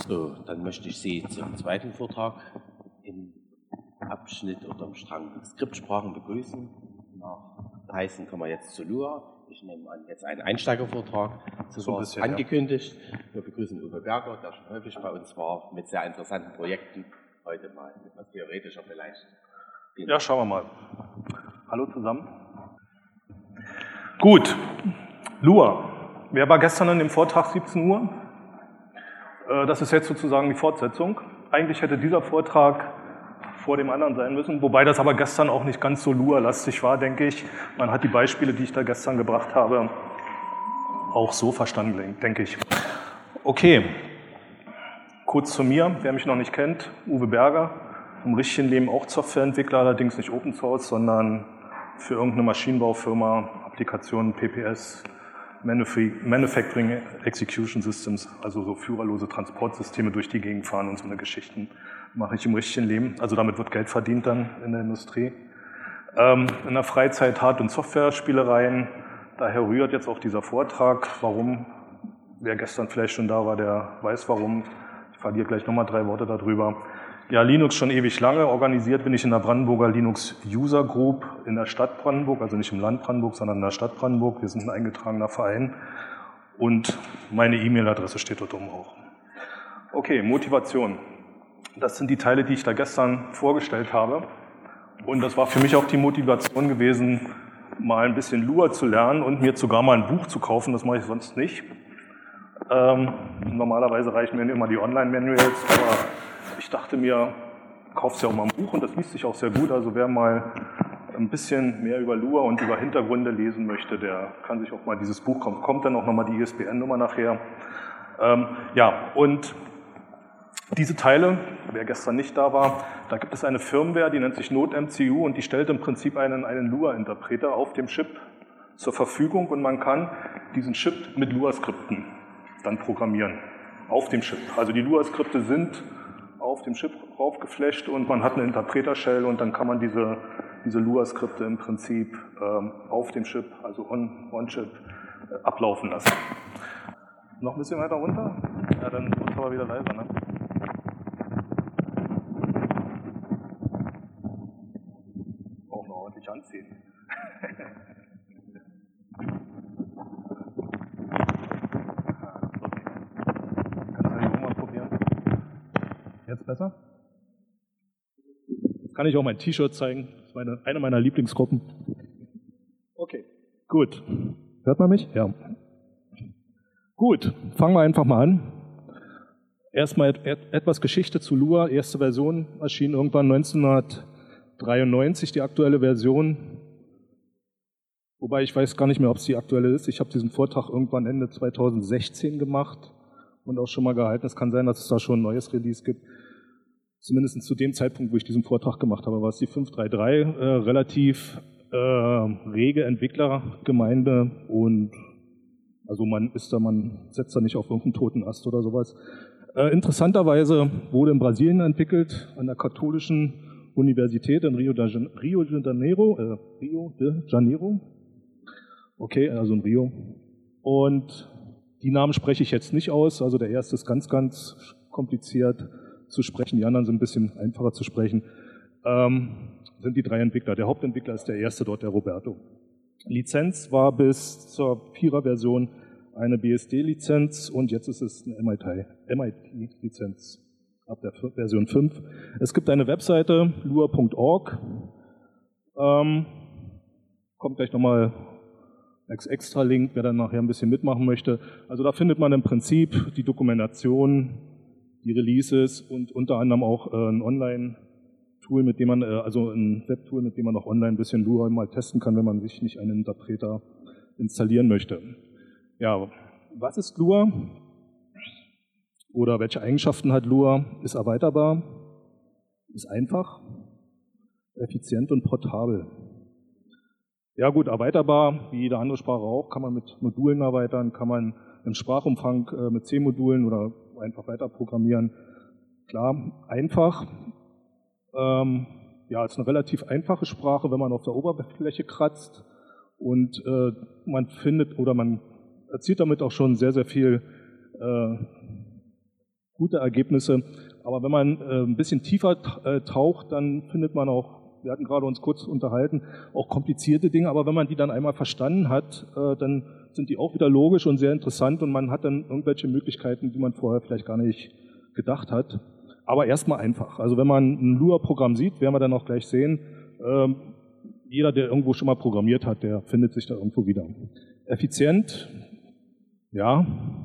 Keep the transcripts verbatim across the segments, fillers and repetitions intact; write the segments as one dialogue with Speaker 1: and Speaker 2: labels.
Speaker 1: So, dann möchte ich Sie zum zweiten Vortrag im Abschnitt oder im Strang Skriptsprachen begrüßen. Nach Python kommen wir jetzt zu Lua. Ich nehme an, jetzt einen Einsteigervortrag. So
Speaker 2: So
Speaker 1: war
Speaker 2: ein
Speaker 1: es
Speaker 2: bisschen,
Speaker 1: angekündigt. Ja. Wir begrüßen Uwe Berger, der schon häufig bei uns war, mit sehr interessanten Projekten. Heute mal etwas theoretischer vielleicht.
Speaker 2: Ja, schauen wir mal. Hallo zusammen. Gut, Lua. Wer war gestern in dem Vortrag siebzehn Uhr? Das ist jetzt sozusagen die Fortsetzung. Eigentlich hätte dieser Vortrag vor dem anderen sein müssen, wobei das aber gestern auch nicht ganz so Lua-lastig war, denke ich. Man hat die Beispiele, die ich da gestern gebracht habe, auch so verstanden, denke ich. Okay, kurz zu mir, wer mich noch nicht kennt, Uwe Berger, im richtigen Leben auch Softwareentwickler, allerdings nicht Open Source, sondern für irgendeine Maschinenbaufirma, Applikationen, P P S, Manufacturing Execution Systems, also so führerlose Transportsysteme durch die Gegend fahren und so eine Geschichten mache ich im richtigen Leben. Also damit wird Geld verdient dann in der Industrie. Ähm, in der Freizeit Hard- und Software-Spielereien, daher rührt jetzt auch dieser Vortrag. Warum? Wer gestern vielleicht schon da war, der weiß warum. Ich verliere gleich nochmal drei Worte darüber. Ja, Linux schon ewig lange. Organisiert bin ich in der Brandenburger Linux User Group in der Stadt Brandenburg, also nicht im Land Brandenburg, sondern in der Stadt Brandenburg. Wir sind ein eingetragener Verein und meine E-Mail-Adresse steht dort oben auch. Okay, Motivation. Das sind die Teile, die ich da gestern vorgestellt habe. Und das war für mich auch die Motivation gewesen, mal ein bisschen Lua zu lernen und mir sogar mal ein Buch zu kaufen. Das mache ich sonst nicht. Ähm, normalerweise reichen mir immer die Online-Manuals, aber ich dachte mir, kaufst ja auch mal ein Buch und das liest sich auch sehr gut. Also wer mal ein bisschen mehr über Lua und über Hintergründe lesen möchte, der kann sich auch mal dieses Buch kaufen. Kommt dann auch nochmal die I S B N-Nummer nachher. Ähm, ja, und diese Teile, wer gestern nicht da war, da gibt es eine Firmware, die nennt sich NodeMCU und die stellt im Prinzip einen, einen Lua-Interpreter auf dem Chip zur Verfügung und man kann diesen Chip mit Lua-Skripten dann programmieren auf dem Chip. Also die Lua-Skripte sind auf dem Chip raufgeflasht und man hat eine Interpreter-Shell und dann kann man diese, diese Lua-Skripte im Prinzip ähm, auf dem Chip, also on, on Chip, äh, ablaufen lassen. Noch ein bisschen weiter runter? Ja, dann wird es aber wieder leiser, ne? Auch noch ordentlich anziehen. Jetzt besser? Jetzt kann ich auch mein T-Shirt zeigen. Das ist meine, eine meiner Lieblingsgruppen. Okay, gut. Hört man mich? Ja. Gut, fangen wir einfach mal an. Erstmal et etwas Geschichte zu Lua. Erste Version erschien irgendwann neunzehnhundertdreiundneunzig, die aktuelle Version. Wobei ich weiß gar nicht mehr, ob es die aktuelle ist. Ich habe diesen Vortrag irgendwann Ende zweitausendsechzehn gemacht und auch schon mal gehalten. Es kann sein, dass es da schon ein neues Release gibt. Zumindest zu dem Zeitpunkt, wo ich diesen Vortrag gemacht habe, war es die fünf Punkt drei Punkt drei, äh, relativ äh, rege Entwicklergemeinde und also man ist da, man setzt da nicht auf irgendeinen toten Ast oder sowas. Äh, interessanterweise wurde in Brasilien entwickelt, an der katholischen Universität in Rio de, Rio de Janeiro, äh, Rio de Janeiro. Okay, also in Rio. Und die Namen spreche ich jetzt nicht aus, also der erste ist ganz, ganz kompliziert zu sprechen, die anderen sind ein bisschen einfacher zu sprechen, ähm, sind die drei Entwickler. Der Hauptentwickler ist der erste dort, der Roberto. Lizenz war bis zur Vierer-Version eine B S D-Lizenz und jetzt ist es eine M I T-Lizenz ab der Version fünf. Es gibt eine Webseite, lua punkt org, ähm, kommt gleich nochmal als extra Link, wer dann nachher ein bisschen mitmachen möchte. Also da findet man im Prinzip die Dokumentation, die Releases und unter anderem auch äh, ein Online-Tool, mit dem man, äh, also ein Web-Tool, mit dem man auch online ein bisschen Lua mal testen kann, wenn man sich nicht einen Interpreter installieren möchte. Ja, was ist Lua? Oder welche Eigenschaften hat Lua? Ist erweiterbar, ist einfach, effizient und portabel. Ja gut, erweiterbar, wie jede andere Sprache auch, kann man mit Modulen erweitern, kann man im Sprachumfang äh, mit C-Modulen oder einfach weiter programmieren. Klar, einfach. Ähm, ja, es ist eine relativ einfache Sprache, wenn man auf der Oberfläche kratzt und äh, man findet oder man erzielt damit auch schon sehr, sehr viel äh, gute Ergebnisse. Aber wenn man äh, ein bisschen tiefer äh, taucht, dann findet man auch, wir hatten gerade uns kurz unterhalten, auch komplizierte Dinge. Aber wenn man die dann einmal verstanden hat, äh, dann sind die auch wieder logisch und sehr interessant und man hat dann irgendwelche Möglichkeiten, die man vorher vielleicht gar nicht gedacht hat. Aber erstmal einfach. Also wenn man ein Lua-Programm sieht, werden wir dann auch gleich sehen, äh, jeder, der irgendwo schon mal programmiert hat, der findet sich da irgendwo wieder. Effizient, ja.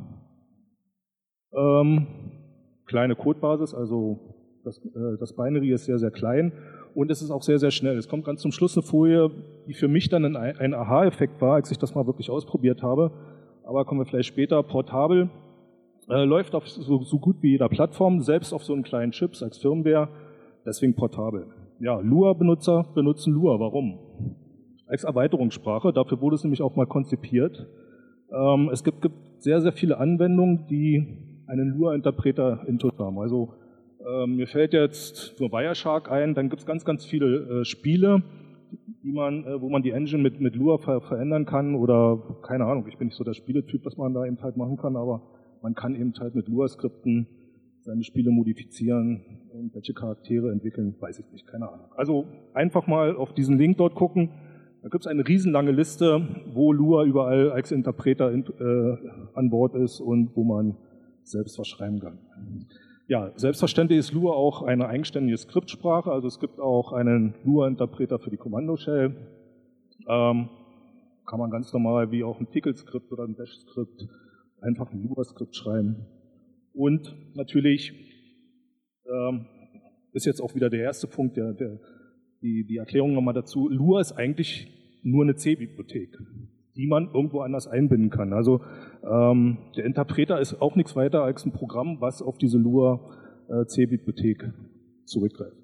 Speaker 2: Ähm, kleine Codebasis, also das, äh, das Binary ist sehr, sehr klein und es ist auch sehr, sehr schnell. Es kommt ganz zum Schluss eine Folie, die für mich dann ein, ein Aha-Effekt war, als ich das mal wirklich ausprobiert habe. Aber kommen wir vielleicht später. Portabel, äh, läuft auf so, so gut wie jeder Plattform, selbst auf so einen kleinen Chips als Firmware, deswegen portabel. Ja, Lua-Benutzer benutzen Lua. Warum? Als Erweiterungssprache. Dafür wurde es nämlich auch mal konzipiert. Ähm, es gibt, gibt sehr, sehr viele Anwendungen, die einen Lua-Interpreter intus haben. Also ähm, mir fällt jetzt nur Wireshark ein. Dann gibt es ganz, ganz viele äh, Spiele, die man, äh, wo man die Engine mit, mit Lua ver verändern kann. Oder keine Ahnung, ich bin nicht so der Spieletyp, was man da eben halt machen kann, aber man kann eben halt mit Lua-Skripten seine Spiele modifizieren, irgendwelche Charaktere entwickeln, weiß ich nicht, keine Ahnung. Also einfach mal auf diesen Link dort gucken. Da gibt es eine riesenlange Liste, wo Lua überall als Interpreter in, äh, an Bord ist und wo man selbst was schreiben kann. Ja, selbstverständlich ist Lua auch eine eigenständige Skriptsprache, also es gibt auch einen Lua-Interpreter für die Kommando-Shell. Ähm, kann man ganz normal wie auch ein Tcl-Skript oder ein Bash-Skript einfach ein Lua-Skript schreiben. Und natürlich ähm, ist jetzt auch wieder der erste Punkt, der, der, die, die Erklärung nochmal dazu. Lua ist eigentlich nur eine C-Bibliothek, die man irgendwo anders einbinden kann. Also ähm, der Interpreter ist auch nichts weiter als ein Programm, was auf diese Lua-C-Bibliothek zurückgreift.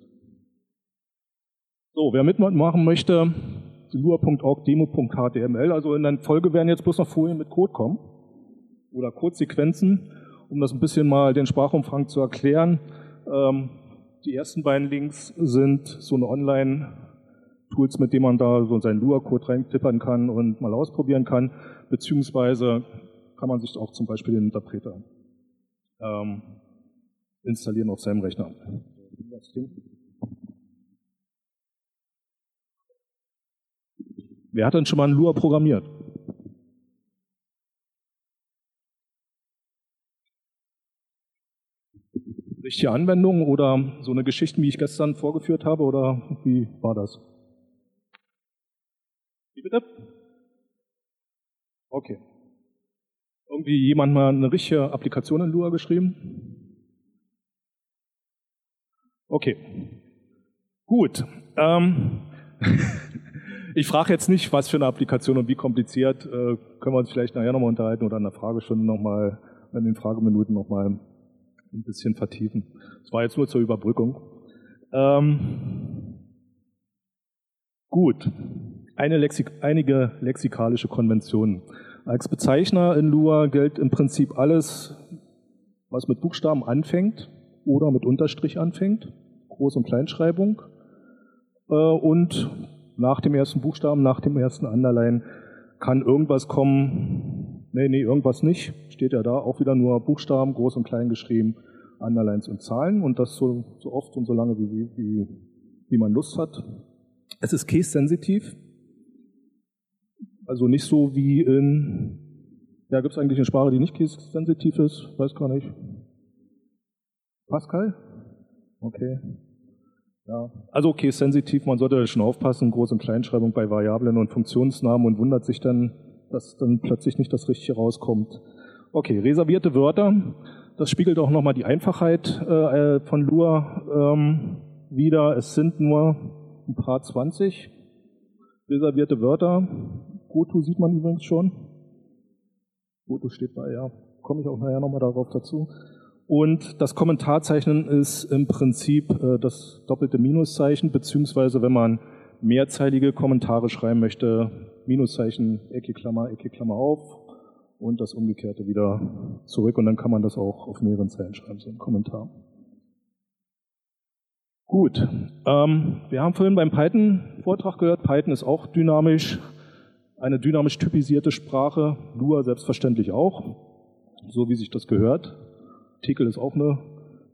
Speaker 2: So, wer mitmachen möchte, lua punkt org demo punkt h t m l, also in der Folge werden jetzt bloß noch Folien mit Code kommen oder Codesequenzen. Um das ein bisschen mal den Sprachumfang zu erklären, ähm, die ersten beiden Links sind so eine Online-Tools, mit denen man da so seinen Lua-Code reintippern kann und mal ausprobieren kann, beziehungsweise kann man sich auch zum Beispiel den Interpreter ähm, installieren auf seinem Rechner. Wer hat denn schon mal einen Lua programmiert? Richtige Anwendungen oder so eine Geschichte, wie ich gestern vorgeführt habe, oder wie war das? Wie bitte? Okay. Irgendwie jemand mal eine richtige Applikation in Lua geschrieben? Okay. Gut. Ähm ich frage jetzt nicht, was für eine Applikation und wie kompliziert. Äh, können wir uns vielleicht nachher nochmal unterhalten oder in der Fragestunde nochmal, in den Frageminuten nochmal ein bisschen vertiefen. Das war jetzt nur zur Überbrückung. Ähm, gut, Eine Lexik einige lexikalische Konventionen. Als Bezeichner in Lua gilt im Prinzip alles, was mit Buchstaben anfängt oder mit Unterstrich anfängt, Groß- und Kleinschreibung. Äh, und nach dem ersten Buchstaben, nach dem ersten Underline kann irgendwas kommen. Nee, nee, irgendwas nicht. Steht ja da auch wieder nur Buchstaben, groß und klein geschrieben, Underlines und Zahlen und das so, so oft und so lange, wie, wie, wie man Lust hat. Es ist case-sensitiv, also nicht so wie in, ja, gibt es eigentlich eine Sprache, die nicht case-sensitiv ist? Weiß gar nicht. Pascal? Okay. Ja. Also case-sensitiv, man sollte schon aufpassen, Groß- und Kleinschreibung bei Variablen und Funktionsnamen und wundert sich dann, dass dann plötzlich nicht das Richtige rauskommt. Okay, reservierte Wörter, das spiegelt auch nochmal die Einfachheit äh, von Lua ähm, wider. Es sind nur ein paar zwanzig reservierte Wörter. Goto sieht man übrigens schon. Goto steht bei, ja, komme ich auch nachher nochmal darauf dazu. Und das Kommentarzeichen ist im Prinzip äh, das doppelte Minuszeichen, beziehungsweise wenn man mehrzeilige Kommentare schreiben möchte, Minuszeichen, Ecke, Klammer, Ecke, Klammer auf und das Umgekehrte wieder zurück und dann kann man das auch auf mehreren Zeilen schreiben, so ein Kommentar. Gut, ähm, wir haben vorhin beim Python-Vortrag gehört, Python ist auch dynamisch, eine dynamisch typisierte Sprache, Lua selbstverständlich auch, so wie sich das gehört. Tcl ist auch eine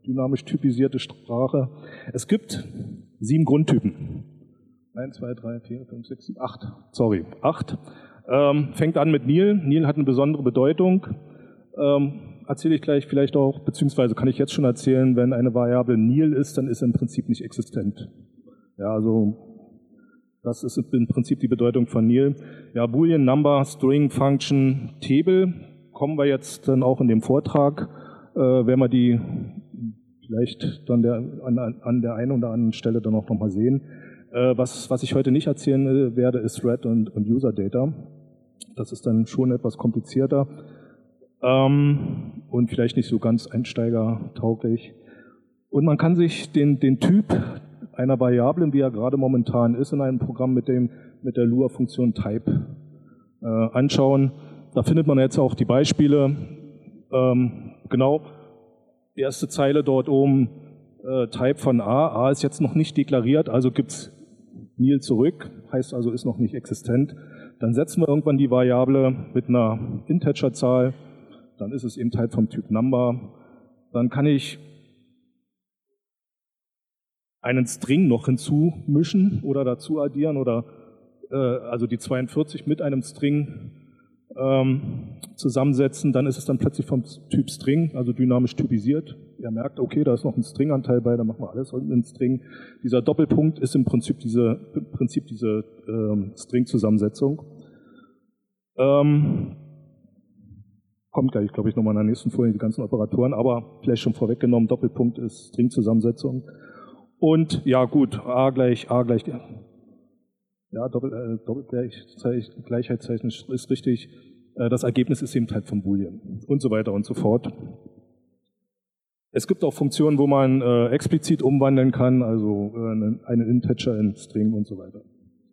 Speaker 2: dynamisch typisierte Sprache. Es gibt sieben Grundtypen. Eins, zwei, drei, vier, fünf, sechs, sieben, acht. Sorry, acht. Ähm, fängt an mit Nil. Nil hat eine besondere Bedeutung. Ähm, erzähle ich gleich vielleicht auch, beziehungsweise kann ich jetzt schon erzählen, wenn eine Variable Nil ist, dann ist sie im Prinzip nicht existent. Ja, also das ist im Prinzip die Bedeutung von Nil. Ja, Boolean, Number, String, Function, Table kommen wir jetzt dann auch in dem Vortrag, äh, werden wir die vielleicht dann der, an, an der einen oder anderen Stelle dann auch nochmal sehen. Äh, was, was ich heute nicht erzählen werde, ist Thread und, und User Data. Das ist dann schon etwas komplizierter ähm, und vielleicht nicht so ganz einsteigertauglich. Und man kann sich den, den Typ einer Variablen, wie er gerade momentan ist, in einem Programm mit, dem, mit der Lua-Funktion Type äh, anschauen. Da findet man jetzt auch die Beispiele. Ähm, genau, die erste Zeile dort oben, äh, Type von A. A ist jetzt noch nicht deklariert, also gibt es Nil zurück, heißt also ist noch nicht existent. Dann setzen wir irgendwann die Variable mit einer Integerzahl, dann ist es eben Type vom Typ Number. Dann kann ich einen String noch hinzumischen oder dazu addieren oder äh, also die zweiundvierzig mit einem String ähm, zusammensetzen, dann ist es dann plötzlich vom Typ String, also dynamisch typisiert. Ihr merkt, okay, da ist noch ein String-Anteil bei, dann machen wir alles unten in String. Dieser Doppelpunkt ist im Prinzip diese, im Prinzip diese ähm, String-Zusammensetzung. Ähm, kommt gleich, glaube ich, nochmal in der nächsten Folie die ganzen Operatoren, aber vielleicht schon vorweggenommen, Doppelpunkt ist String-Zusammensetzung. Und ja gut, A gleich, A gleich, ja, Doppel, äh, Doppelgleichheitszeichen ist richtig. Äh, das Ergebnis ist eben halt von Boolean und so weiter und so fort. Es gibt auch Funktionen, wo man äh, explizit umwandeln kann, also äh, einen, einen Integer in String und so weiter.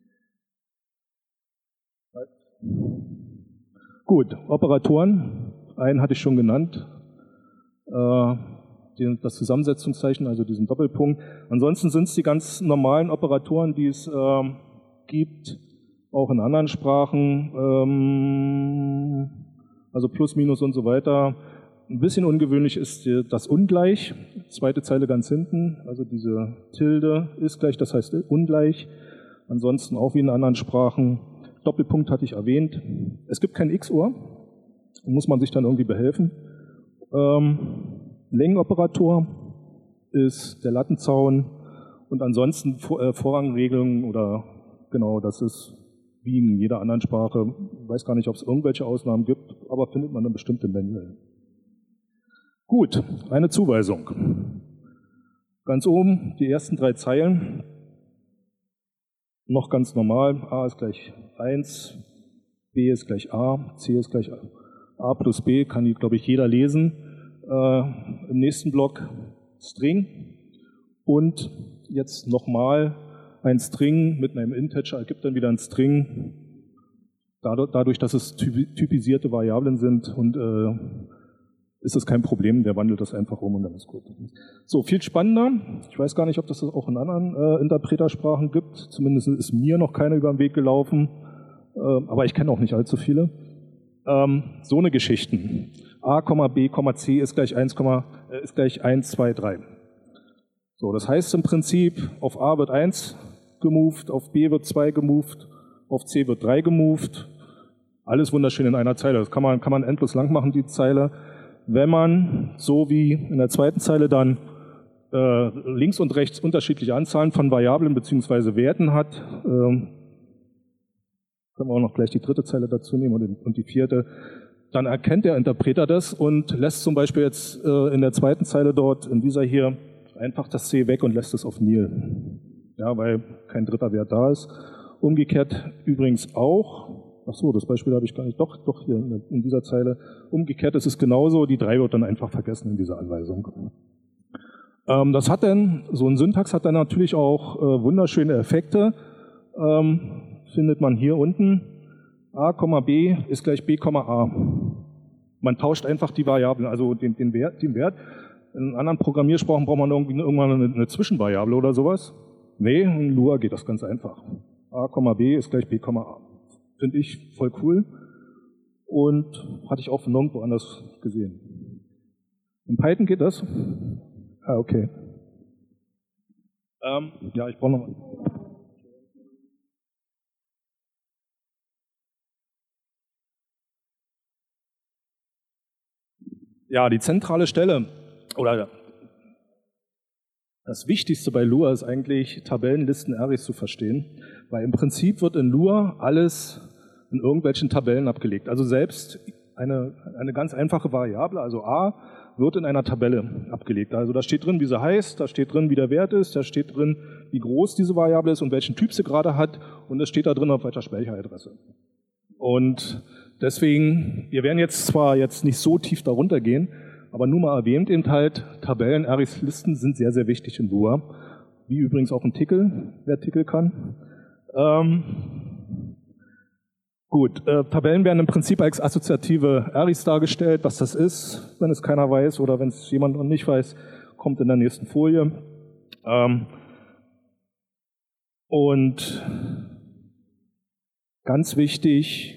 Speaker 2: Gut, Operatoren, einen hatte ich schon genannt. Äh, das Zusammensetzungszeichen, also diesen Doppelpunkt. Ansonsten sind es die ganz normalen Operatoren, die es äh, gibt, auch in anderen Sprachen, ähm, also Plus, Minus und so weiter. Ein bisschen ungewöhnlich ist das Ungleich, zweite Zeile ganz hinten, also diese Tilde ist gleich, das heißt ungleich. Ansonsten auch wie in anderen Sprachen. Doppelpunkt hatte ich erwähnt. Es gibt kein X O R, muss man sich dann irgendwie behelfen. Ähm, Längenoperator ist der Lattenzaun und ansonsten Vor äh, Vorrangregelungen oder genau, das ist wie in jeder anderen Sprache. Ich weiß gar nicht, ob es irgendwelche Ausnahmen gibt, aber findet man dann bestimmt im Manual. Gut, eine Zuweisung. Ganz oben die ersten drei Zeilen. Noch ganz normal, A ist gleich eins, B ist gleich A, C ist gleich A plus B, kann, glaube ich, jeder lesen. Äh, im nächsten Block String und jetzt nochmal ein String mit einem Integer ergibt dann wieder ein String, dadurch, dass es typisierte Variablen sind und äh, ist das kein Problem, der wandelt das einfach um und dann ist gut. So, viel spannender, ich weiß gar nicht, ob das auch in anderen äh, Interpretersprachen gibt, zumindest ist mir noch keiner über den Weg gelaufen, äh, aber ich kenne auch nicht allzu viele. Ähm, so eine Geschichten. A, B, C ist gleich eins, äh, ist gleich eins, zwei, drei. So, das heißt im Prinzip, auf A wird eins gemoved, auf B wird zwei gemoved, auf C wird drei gemoved. Alles wunderschön in einer Zeile. Das kann man, kann man endlos lang machen, die Zeile. Wenn man, so wie in der zweiten Zeile dann, äh, links und rechts unterschiedliche Anzahlen von Variablen bzw. Werten hat, äh, können wir auch noch gleich die dritte Zeile dazu nehmen und, und die vierte, dann erkennt der Interpreter das und lässt zum Beispiel jetzt äh, in der zweiten Zeile dort, in dieser hier, einfach das C weg und lässt es auf Nil. Ja, weil kein dritter Wert da ist. Umgekehrt übrigens auch, ach so, das Beispiel habe ich gar nicht, doch, doch hier in, in dieser Zeile. Umgekehrt ist es genauso, die drei wird dann einfach vergessen in dieser Anweisung. Ähm, das hat dann, so ein Syntax hat dann natürlich auch äh, wunderschöne Effekte. Ähm, findet man hier unten. A, B ist gleich B, A. Man tauscht einfach die Variablen, also den, den, Wert, den Wert. In anderen Programmiersprachen braucht man irgendwie irgendwann eine, eine Zwischenvariable oder sowas. Nee, in Lua geht das ganz einfach. A, B ist gleich B, A. Finde ich voll cool und hatte ich auch von nirgendwo anders gesehen. In Python geht das Ah, okay. Ähm, ja, ich brauche noch mal. Ja, die zentrale Stelle oder das Wichtigste bei Lua ist eigentlich, Tabellenlisten Arrays zu verstehen, weil im Prinzip wird in Lua alles in irgendwelchen Tabellen abgelegt. Also selbst eine, eine ganz einfache Variable, also a, wird in einer Tabelle abgelegt. Also da steht drin, wie sie heißt, da steht drin, wie der Wert ist, da steht drin, wie groß diese Variable ist und welchen Typ sie gerade hat und es steht da drin, auf welcher Speicheradresse. Und deswegen, wir werden jetzt zwar jetzt nicht so tief darunter gehen, aber nur mal erwähnt eben halt, Tabellen, Arrays, Listen sind sehr, sehr wichtig in Lua. Wie übrigens auch ein Tcl, wer Tcl kann. Ähm, gut, äh, Tabellen werden im Prinzip als assoziative Arrays dargestellt. Was das ist, wenn es keiner weiß oder wenn es jemand noch nicht weiß, kommt in der nächsten Folie. Ähm, und ganz wichtig,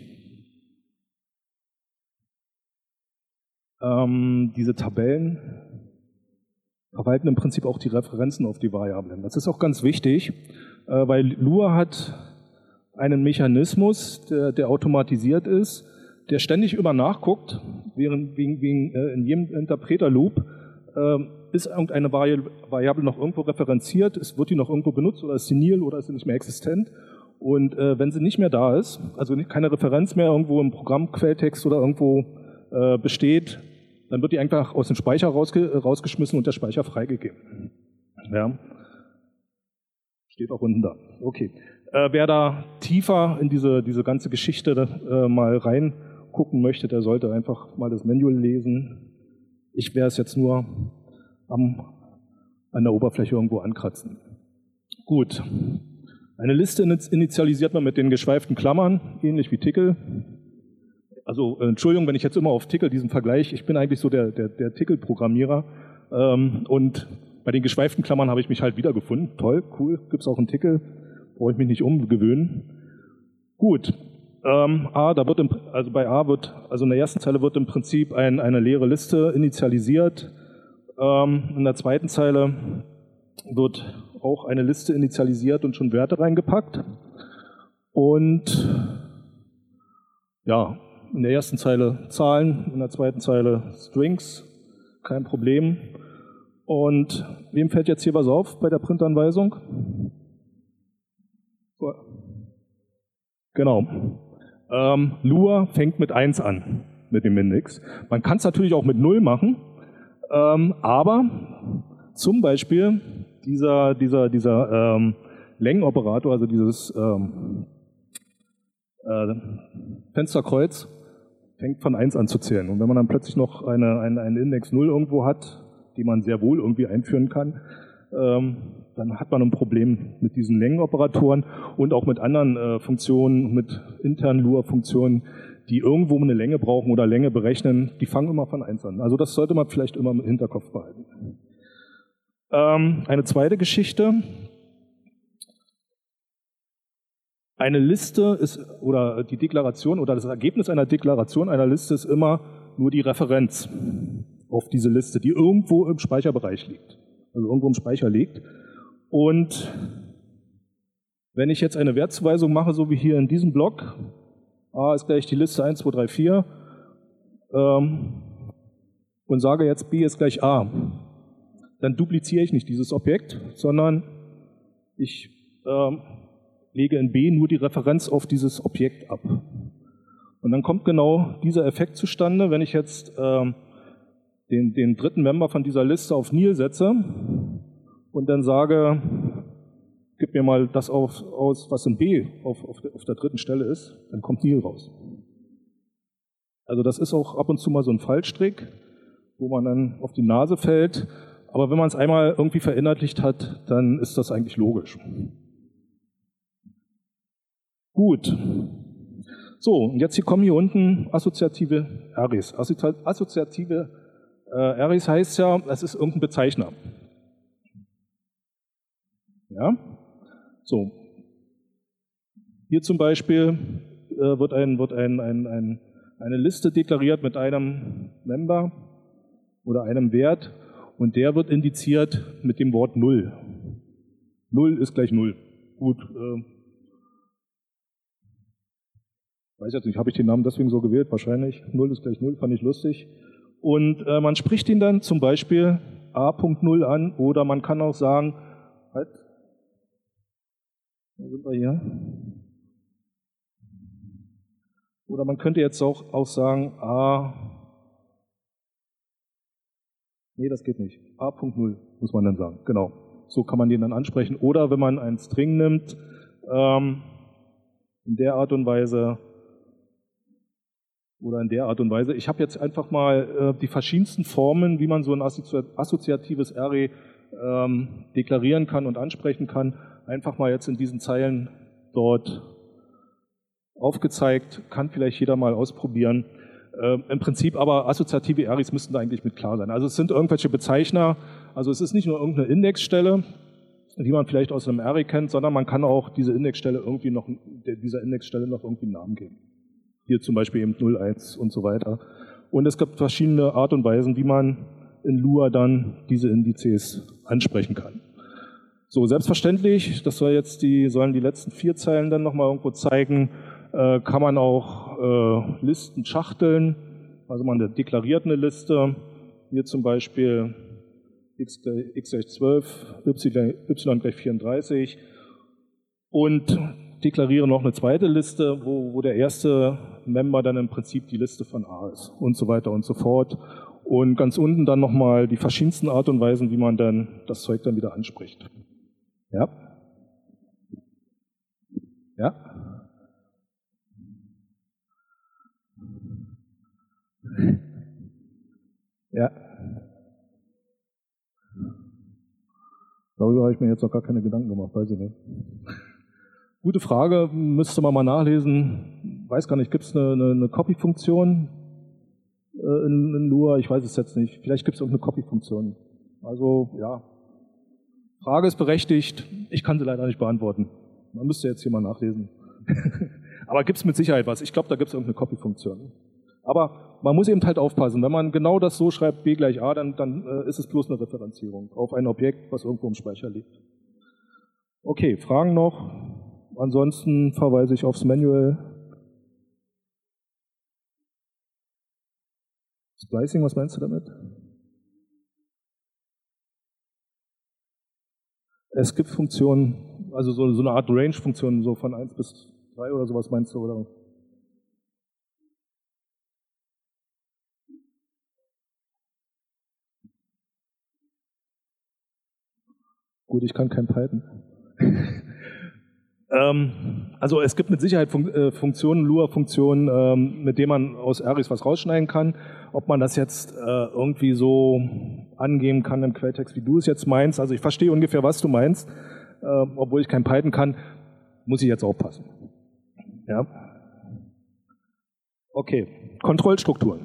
Speaker 2: Ähm, diese Tabellen verwalten im Prinzip auch die Referenzen auf die Variablen. Das ist auch ganz wichtig, äh, weil Lua hat einen Mechanismus, der, der automatisiert ist, der ständig immer nachguckt, während wegen, wegen, äh, in jedem Interpreter-Loop äh, ist irgendeine Variable noch irgendwo referenziert, ist, wird die noch irgendwo benutzt oder ist sie nil oder ist sie nicht mehr existent. Und äh, wenn sie nicht mehr da ist, also keine Referenz mehr irgendwo im Programmquelltext oder irgendwo äh, besteht, dann wird die einfach aus dem Speicher rausge rausgeschmissen und der Speicher freigegeben. Ja. Steht auch unten da. Okay. Äh, wer da tiefer in diese, diese ganze Geschichte äh, mal reingucken möchte, der sollte einfach mal das Manual lesen. Ich werde es jetzt nur am, an der Oberfläche irgendwo ankratzen. Gut. Eine Liste initialisiert man mit den geschweiften Klammern, ähnlich wie Tcl. Also, äh, Entschuldigung, wenn ich jetzt immer auf Tcl diesen Vergleich, ich bin eigentlich so der, der, der Tcl-Programmierer ähm, und bei den geschweiften Klammern habe ich mich halt wiedergefunden. Toll, cool, gibt es auch einen Tcl, brauche ich mich nicht umgewöhnen. Gut, ähm, A, da wird im, also bei A wird, also in der ersten Zeile wird im Prinzip ein, eine leere Liste initialisiert. Ähm, in der zweiten Zeile wird auch eine Liste initialisiert und schon Werte reingepackt. Und ja, in der ersten Zeile Zahlen, in der zweiten Zeile Strings, kein Problem. Und wem fällt jetzt hier was auf bei der Printanweisung? Genau. Ähm, Lua fängt mit eins an, mit dem Index. Man kann es natürlich auch mit null machen, ähm, aber zum Beispiel dieser, dieser, dieser ähm, Längenoperator, also dieses ähm, äh, Fensterkreuz, fängt von eins an zu zählen. Und wenn man dann plötzlich noch eine, eine, einen Index null irgendwo hat, die man sehr wohl irgendwie einführen kann, ähm, dann hat man ein Problem mit diesen Längenoperatoren und auch mit anderen äh, Funktionen, mit internen Lua-Funktionen, die irgendwo eine Länge brauchen oder Länge berechnen, die fangen immer von eins an. Also das sollte man vielleicht immer im Hinterkopf behalten. Ähm, eine zweite Geschichte. Eine Liste ist, oder die Deklaration oder das Ergebnis einer Deklaration einer Liste ist immer nur die Referenz auf diese Liste, die irgendwo im Speicherbereich liegt, also irgendwo im Speicher liegt. Und wenn ich jetzt eine Wertzuweisung mache, so wie hier in diesem Block, A ist gleich die Liste eins, zwei, drei, vier, ähm, und sage jetzt B ist gleich A, dann dupliziere ich nicht dieses Objekt, sondern ich ähm, lege in B nur die Referenz auf dieses Objekt ab. Und dann kommt genau dieser Effekt zustande, wenn ich jetzt ähm, den, den dritten Member von dieser Liste auf nil setze und dann sage, gib mir mal das auf, aus, was in B auf, auf, der, auf der dritten Stelle ist, dann kommt nil raus. Also das ist auch ab und zu mal so ein Fallstrick, wo man dann auf die Nase fällt, aber wenn man es einmal irgendwie verinnerlicht hat, dann ist das eigentlich logisch. Gut. So, und jetzt hier kommen hier unten assoziative Arrays. Assoziative äh, Arrays heißt ja, es ist irgendein Bezeichner. Ja? So. Hier zum Beispiel äh, wird, ein, wird ein, ein, ein, eine Liste deklariert mit einem Member oder einem Wert und der wird indiziert mit dem Wort null. null ist gleich null. Gut, äh, weiß jetzt nicht, habe ich den Namen deswegen so gewählt? Wahrscheinlich. null ist gleich null, fand ich lustig. Und äh, man spricht ihn dann zum Beispiel a Punkt null an, oder man kann auch sagen, halt, wo sind wir hier? Oder man könnte jetzt auch, auch sagen, a, nee, das geht nicht, a Punkt null muss man dann sagen, genau. So kann man den dann ansprechen. Oder wenn man einen String nimmt, ähm, in der Art und Weise, oder in der Art und Weise. Ich habe jetzt einfach mal äh, die verschiedensten Formen, wie man so ein assoziatives Array ähm, deklarieren kann und ansprechen kann, einfach mal jetzt in diesen Zeilen dort aufgezeigt. Kann vielleicht jeder mal ausprobieren. Äh, Im Prinzip aber assoziative Arrays müssten da eigentlich mit klar sein. Also es sind irgendwelche Bezeichner, also es ist nicht nur irgendeine Indexstelle, die man vielleicht aus einem Array kennt, sondern man kann auch diese Indexstelle irgendwie noch, dieser Indexstelle noch irgendwie einen Namen geben. Hier zum Beispiel eben null, eins und so weiter. Und es gibt verschiedene Art und Weisen, wie man in Lua dann diese Indizes ansprechen kann. So, selbstverständlich, das soll jetzt die, sollen die letzten vier Zeilen dann nochmal irgendwo zeigen, äh, kann man auch äh, Listen schachteln. Also man deklariert eine Liste, hier zum Beispiel x, x gleich zwölf, y, y gleich vierunddreißig und deklariere noch eine zweite Liste, wo, wo der erste Member dann im Prinzip die Liste von A ist und so weiter und so fort. Und ganz unten dann nochmal die verschiedensten Art und Weisen, wie man dann das Zeug dann wieder anspricht. Ja? Ja? Ja. Darüber habe ich mir jetzt auch gar keine Gedanken gemacht, weiß ich nicht. Gute Frage, müsste man mal nachlesen. Weiß gar nicht, gibt es eine, eine, eine Copy-Funktion äh, in, in Lua? Ich weiß es jetzt nicht. Vielleicht gibt es irgendeine Copy-Funktion. Also, ja. Frage ist berechtigt. Ich kann sie leider nicht beantworten. Man müsste jetzt hier mal nachlesen. Aber gibt es mit Sicherheit was? Ich glaube, da gibt es irgendeine Copy-Funktion. Aber man muss eben halt aufpassen. Wenn man genau das so schreibt, b gleich a, dann, dann äh, ist es bloß eine Referenzierung auf ein Objekt, was irgendwo im Speicher liegt. Okay, Fragen noch? Ansonsten verweise ich aufs Manual. Splicing, was meinst du damit? Es gibt Funktionen, also so, so eine Art Range-Funktion, so von eins bis drei oder sowas meinst du, oder? Gut, ich kann kein Python. ähm, also es gibt mit Sicherheit Fun äh, Funktionen, Lua-Funktionen, ähm, mit denen man aus Arrays was rausschneiden kann. Ob man das jetzt äh, irgendwie so angeben kann im Quelltext, wie du es jetzt meinst. Also ich verstehe ungefähr, was du meinst, äh, obwohl ich kein Python kann, muss ich jetzt aufpassen. Ja. Okay, Kontrollstrukturen.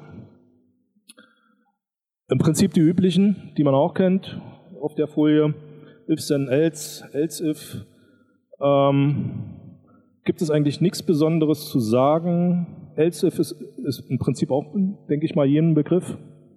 Speaker 2: Im Prinzip die üblichen, die man auch kennt auf der Folie. If, then, else, else if. Ähm, gibt es eigentlich nichts Besonderes zu sagen? Else if ist, ist im Prinzip auch, denke ich mal, jeden Begriff.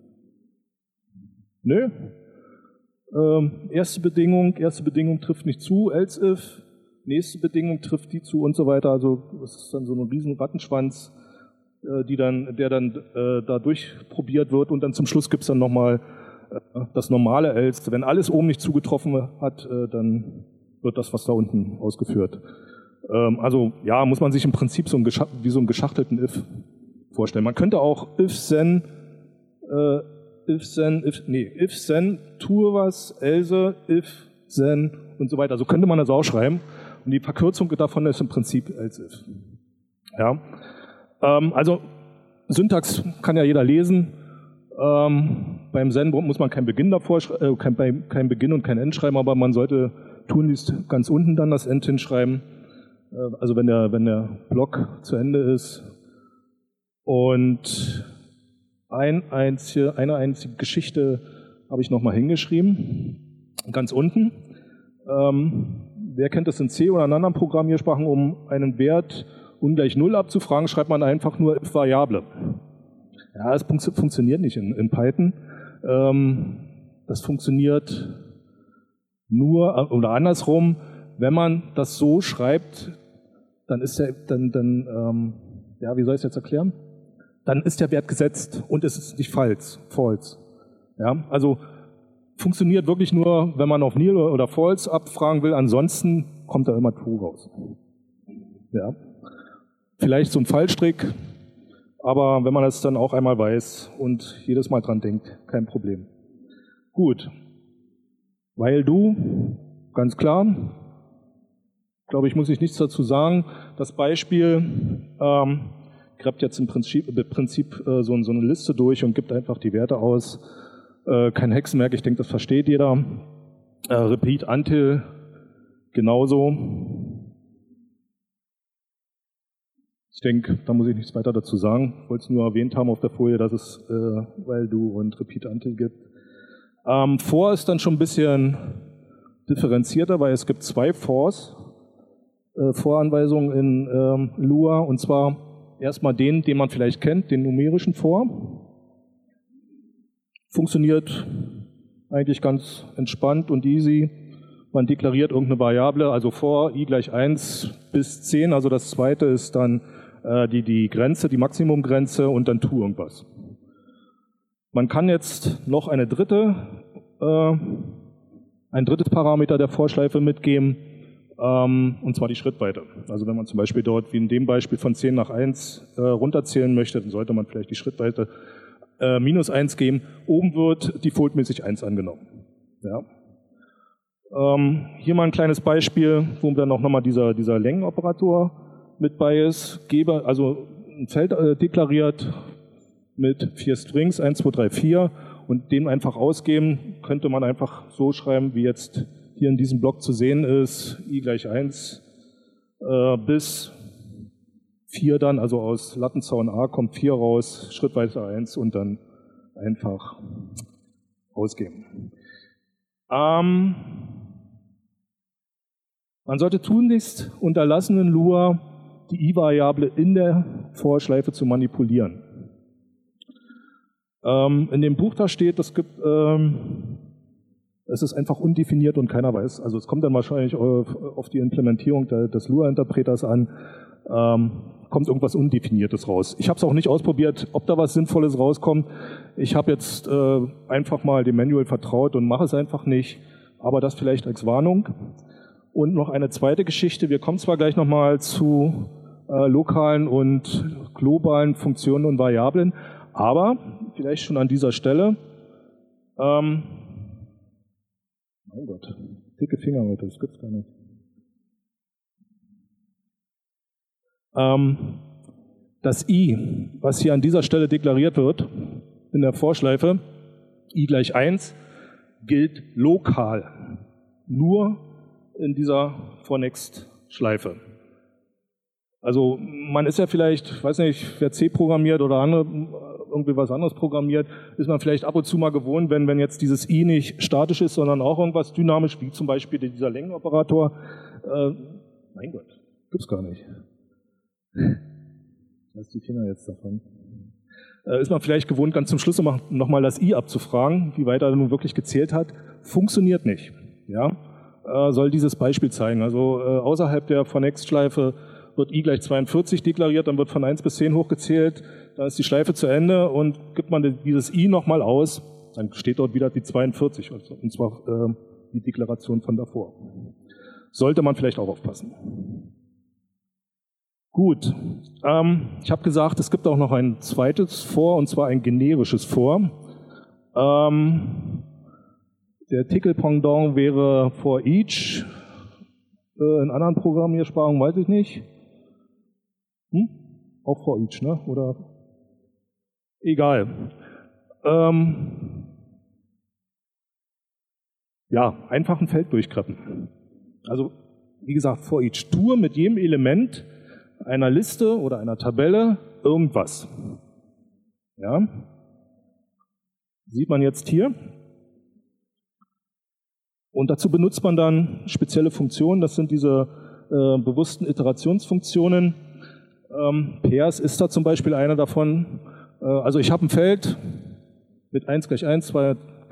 Speaker 2: Nö. Ähm, erste Bedingung, erste Bedingung trifft nicht zu, else if. Nächste Bedingung trifft die zu und so weiter. Also das ist dann so ein riesen Rattenschwanz, äh, die dann, der dann äh, da durchprobiert wird, und dann zum Schluss gibt es dann nochmal das normale else. Wenn alles oben nicht zugetroffen hat, dann wird das, was da unten ausgeführt. Also ja, muss man sich im Prinzip so ein wie so einen geschachtelten if vorstellen. Man könnte auch if then, äh, if then, if, nee, if then, tue was, else, if then und so weiter. So könnte man das auch schreiben. Und die Verkürzung davon ist im Prinzip else if. Ja. Also Syntax kann ja jeder lesen. Ähm, beim Zen muss man keinen Beginn davor, äh, kein, kein Beginn und kein End schreiben, aber man sollte tunlichst ganz unten dann das End hinschreiben. Äh, also wenn der, wenn der Block zu Ende ist. Und ein einzige, eine einzige Geschichte habe ich nochmal hingeschrieben, ganz unten. Ähm, wer kennt das in C oder in anderen Programmiersprachen? Um einen Wert ungleich null abzufragen, schreibt man einfach nur if Variable. Ja, es funktioniert nicht in, in Python. Ähm, das funktioniert nur, oder andersrum, wenn man das so schreibt, dann ist der, dann, dann ähm, ja, wie soll ich es jetzt erklären? Dann ist der Wert gesetzt und es ist nicht falsch, false. Ja, also funktioniert wirklich nur, wenn man auf Nil oder false abfragen will, ansonsten kommt da immer true raus. Ja. Vielleicht so ein Fallstrick, aber wenn man das dann auch einmal weiß und jedes Mal dran denkt, kein Problem. Gut. Weil du, ganz klar, glaube ich, muss ich nichts dazu sagen. Das Beispiel ähm, grabt jetzt im Prinzip, im Prinzip äh, so, so eine Liste durch und gibt einfach die Werte aus. Äh, kein Hexenwerk, ich denke, das versteht jeder. Äh, repeat until, genauso. Ich denke, da muss ich nichts weiter dazu sagen. Ich wollte es nur erwähnt haben auf der Folie, dass es äh, while do und repeat until gibt. Ähm, for ist dann schon ein bisschen differenzierter, weil es gibt zwei fors, äh, Voranweisungen in ähm, Lua, und zwar erstmal den, den man vielleicht kennt, den numerischen for. Funktioniert eigentlich ganz entspannt und easy. Man deklariert irgendeine Variable, also for i gleich eins bis zehn, also das zweite ist dann äh, die, die Grenze, die Maximumgrenze, und dann tu irgendwas. Man kann jetzt noch eine dritte, äh, ein drittes Parameter der Vorschleife mitgeben, ähm, und zwar die Schrittweite. Also wenn man zum Beispiel dort, wie in dem Beispiel, von zehn nach eins äh, runterzählen möchte, dann sollte man vielleicht die Schrittweite äh, minus eins geben. Oben wird defaultmäßig eins angenommen. Ja. Ähm, hier mal ein kleines Beispiel, wo dann auch nochmal dieser, dieser Längenoperator mit bei ist. Gebe also ein Feld äh, deklariert mit vier Strings, eins, zwei, drei, vier, und den einfach ausgeben, könnte man einfach so schreiben, wie jetzt hier in diesem Block zu sehen ist, i gleich eins äh, bis vier dann, also aus Lattenzaun A kommt vier raus, schrittweise eins und dann einfach ausgeben. Ähm, man sollte tunlichst unterlassen, in Lua die i-Variable in der Vorschleife zu manipulieren. Ähm, in dem Buch da steht, es gibt, ähm, es ist einfach undefiniert und keiner weiß. Also es kommt dann wahrscheinlich auf, auf die Implementierung der, des Lua-Interpreters an, ähm, kommt irgendwas Undefiniertes raus. Ich habe es auch nicht ausprobiert, ob da was Sinnvolles rauskommt. Ich habe jetzt äh, einfach mal dem Manual vertraut und mache es einfach nicht, aber das vielleicht als Warnung. Und noch eine zweite Geschichte, wir kommen zwar gleich nochmal zu äh, lokalen und globalen Funktionen und Variablen, aber vielleicht schon an dieser Stelle, ähm, mein Gott, dicke Finger heute, das gibt's gar nicht. Ähm, das i, was hier an dieser Stelle deklariert wird, in der Vorschleife, i gleich eins, gilt lokal, nur in dieser For-Next-Schleife. Also man ist ja vielleicht, ich weiß nicht, wer C programmiert oder andere, irgendwie was anderes programmiert, ist man vielleicht ab und zu mal gewohnt, wenn, wenn jetzt dieses i nicht statisch ist, sondern auch irgendwas dynamisch, wie zum Beispiel dieser Längenoperator. Äh, mein Gott, gibt's gar nicht. Lass die Finger jetzt davon. Äh, ist man vielleicht gewohnt, ganz zum Schluss nochmal das i abzufragen, wie weit er nun wirklich gezählt hat. Funktioniert nicht. Ja? Äh, soll dieses Beispiel zeigen. Also äh, außerhalb der For-Next-Schleife wird i gleich zweiundvierzig deklariert, dann wird von eins bis zehn hochgezählt, dann ist die Schleife zu Ende und gibt man dieses i nochmal aus, dann steht dort wieder die zweiundvierzig, und zwar äh, die Deklaration von davor. Sollte man vielleicht auch aufpassen. Gut, ähm, ich habe gesagt, es gibt auch noch ein zweites For, und zwar ein generisches For. Ähm, der Tickle-Pendant wäre for each, äh, in anderen Programmiersprachen weiß ich nicht. Hm? Auch for each, ne? Oder? Egal. Ähm, ja, einfach ein Feld durchkreppen. Also, wie gesagt, for each Tour mit jedem Element einer Liste oder einer Tabelle irgendwas. Ja? Sieht man jetzt hier. Und dazu benutzt man dann spezielle Funktionen. Das sind diese äh, bewussten Iterationsfunktionen. Ähm, Pairs ist da zum Beispiel eine davon. Äh, also ich habe ein Feld mit eins gleich eins, zwei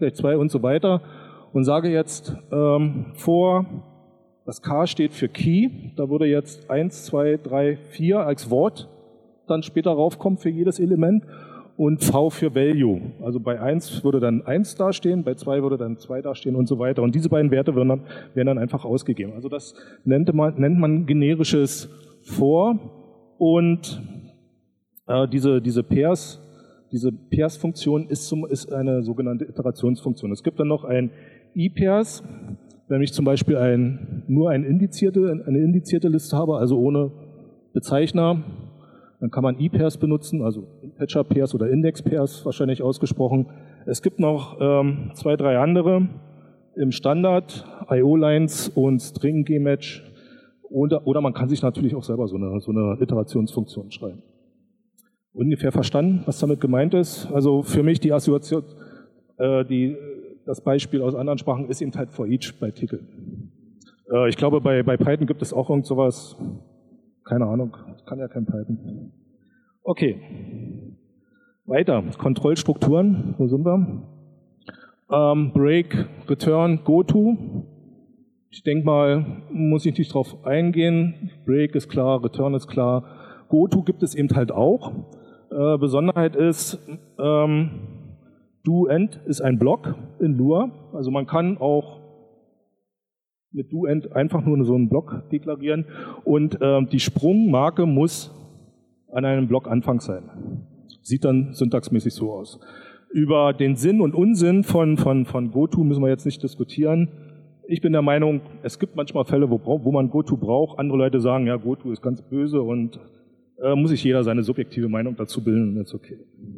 Speaker 2: gleich zwei und so weiter und sage jetzt ähm, vor, das K steht für Key, da würde jetzt eins, zwei, drei, vier als Wort dann später raufkommen für jedes Element und V für Value. Also bei eins würde dann eins dastehen, bei zwei würde dann zwei dastehen und so weiter. Und diese beiden Werte werden dann, werden dann einfach ausgegeben. Also das nennt man, nennt man generisches For und äh, diese, diese Pairs, diese Pairs-Funktion ist, zum, ist eine sogenannte Iterationsfunktion. Es gibt dann noch ein I-Pairs, wenn ich zum Beispiel ein, nur ein indizierte, eine indizierte Liste habe, also ohne Bezeichner, dann kann man I-Pairs benutzen, also Integer-Pairs oder Index-Pairs wahrscheinlich ausgesprochen. Es gibt noch ähm, zwei, drei andere im Standard, I O-Lines und String-G-Match. Oder, oder man kann sich natürlich auch selber so eine, so eine Iterationsfunktion schreiben. Ungefähr verstanden, was damit gemeint ist? Also für mich die Assoziation, äh, die, das Beispiel aus anderen Sprachen ist eben halt for each bei Tcl. Äh, ich glaube, bei, bei Python gibt es auch irgend sowas. Keine Ahnung, ich kann ja kein Python. Okay. Weiter. Kontrollstrukturen. Wo sind wir? Ähm, Break, Return, GoTo. Ich denke mal, muss ich nicht drauf eingehen. Break ist klar, Return ist klar. GoTo gibt es eben halt auch. Äh, Besonderheit ist, ähm, Do-End ist ein Block in Lua. Also man kann auch mit Do-End einfach nur so einen Block deklarieren und äh, die Sprungmarke muss an einem Blockanfang sein. Sieht dann syntaxmäßig so aus. Über den Sinn und Unsinn von, von, von GoTo müssen wir jetzt nicht diskutieren. Ich bin der Meinung, es gibt manchmal Fälle, wo, wo man GoTo braucht. Andere Leute sagen, ja, GoTo ist ganz böse und äh, muss sich jeder seine subjektive Meinung dazu bilden, ist okay.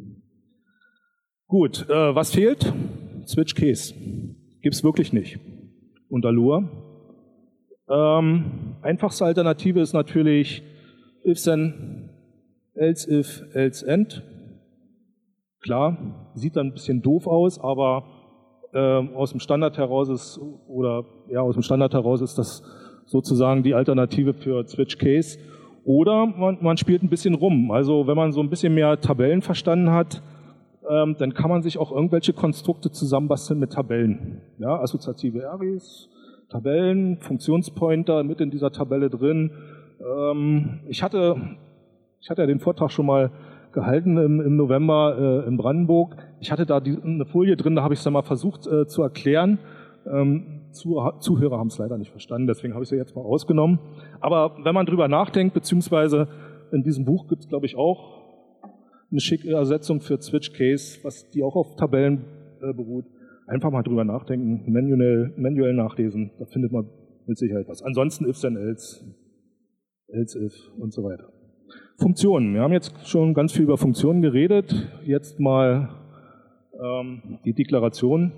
Speaker 2: Gut, äh, was fehlt? Switch Case. Gibt's wirklich nicht unter Lua. Ähm, einfachste Alternative ist natürlich if then, else if, else end. Klar, sieht dann ein bisschen doof aus, aber ähm, aus dem Standard heraus ist, oder ja, aus dem Standard heraus ist das sozusagen die Alternative für Switch Case. Oder man, man spielt ein bisschen rum. Also wenn man so ein bisschen mehr Tabellen verstanden hat, ähm, dann kann man sich auch irgendwelche Konstrukte zusammenbasteln mit Tabellen. Ja, assoziative Arrays, Tabellen, Funktionspointer mit in dieser Tabelle drin. Ähm, ich hatte, ich hatte ja den Vortrag schon mal gehalten im, im November äh, in Brandenburg. Ich hatte da die, eine Folie drin, da habe ich es dann mal versucht äh, zu erklären. Ähm, Zu, Zuhörer haben es leider nicht verstanden, deswegen habe ich sie jetzt mal rausgenommen. Aber wenn man drüber nachdenkt, beziehungsweise in diesem Buch gibt es, glaube ich, auch eine schicke Ersetzung für Switch Case, was die auch auf Tabellen äh, beruht. Einfach mal drüber nachdenken, manuell, manuell nachlesen, da findet man mit Sicherheit was. Ansonsten if then else, else if und so weiter. Funktionen. Wir haben jetzt schon ganz viel über Funktionen geredet. Jetzt mal ähm, die Deklaration.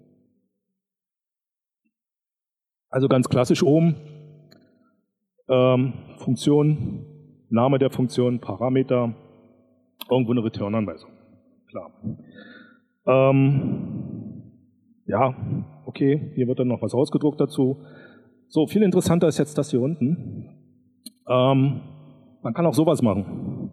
Speaker 2: Also ganz klassisch oben. Ähm, Funktion, Name der Funktion, Parameter, irgendwo eine Return-Anweisung. Klar. Ähm, Ja, okay, hier wird dann noch was ausgedruckt dazu. So, viel interessanter ist jetzt das hier unten. Ähm, man kann auch sowas machen.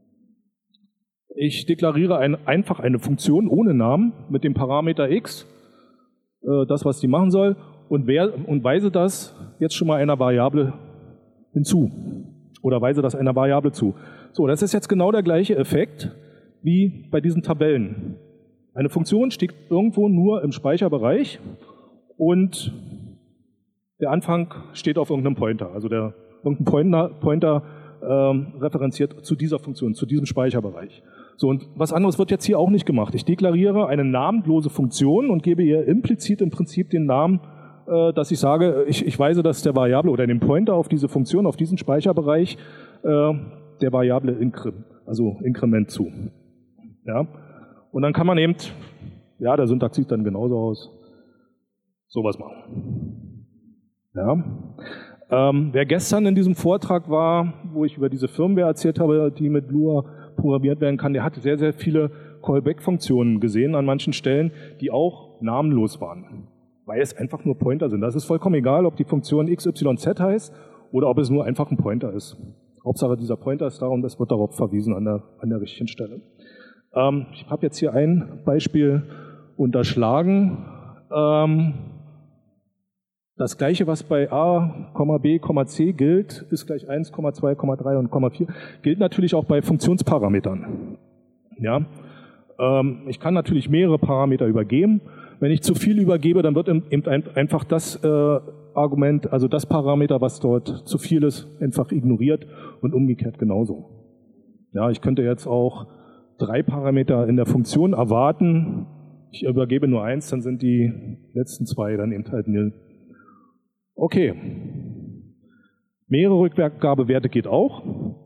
Speaker 2: Ich deklariere ein, einfach eine Funktion ohne Namen mit dem Parameter x, äh, das, was die machen soll, und, wer, und weise das jetzt schon mal einer Variable hinzu. Oder weise das einer Variable zu. So, das ist jetzt genau der gleiche Effekt wie bei diesen Tabellen. Eine Funktion steht irgendwo nur im Speicherbereich und der Anfang steht auf irgendeinem Pointer. Also der irgendein Pointer, Pointer ähm, referenziert zu dieser Funktion, zu diesem Speicherbereich. So, und was anderes wird jetzt hier auch nicht gemacht. Ich deklariere eine namenlose Funktion und gebe ihr implizit im Prinzip den Namen, äh, dass ich sage, ich, ich weise das der Variable oder den Pointer auf diese Funktion, auf diesen Speicherbereich äh, der Variable Increment, also Inkrement zu. Ja. Und dann kann man eben, ja, der Syntax sieht dann genauso aus, sowas machen. Ja. Ähm, wer gestern in diesem Vortrag war, wo ich über diese Firmware erzählt habe, die mit Lua programmiert werden kann, der hat sehr, sehr viele Callback-Funktionen gesehen an manchen Stellen, die auch namenlos waren, weil es einfach nur Pointer sind. Das ist vollkommen egal, ob die Funktion x y z heißt oder ob es nur einfach ein Pointer ist. Hauptsache dieser Pointer ist da und es wird darauf verwiesen an der, an der richtigen Stelle. Ähm, ich habe jetzt hier ein Beispiel, unterschlagen. Ähm, das gleiche, was bei a, b, c gilt, ist gleich eins, zwei, drei und vier, gilt natürlich auch bei Funktionsparametern. Ja? Ähm, ich kann natürlich mehrere Parameter übergeben. Wenn ich zu viel übergebe, dann wird eben einfach das äh, Argument, also das Parameter, was dort zu viel ist, einfach ignoriert und umgekehrt genauso. Ja, ich könnte jetzt auch drei Parameter in der Funktion erwarten. Ich übergebe nur eins, dann sind die letzten zwei dann eben halt nil. Okay. Mehrere Rückgabewerte geht auch.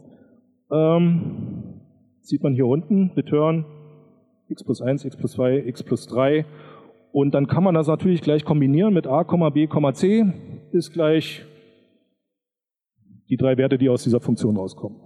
Speaker 2: Ähm, sieht man hier unten, Return, x plus eins, x plus zwei, x plus drei. Und dann kann man das natürlich gleich kombinieren mit a, b, c ist gleich die drei Werte, die aus dieser Funktion rauskommen.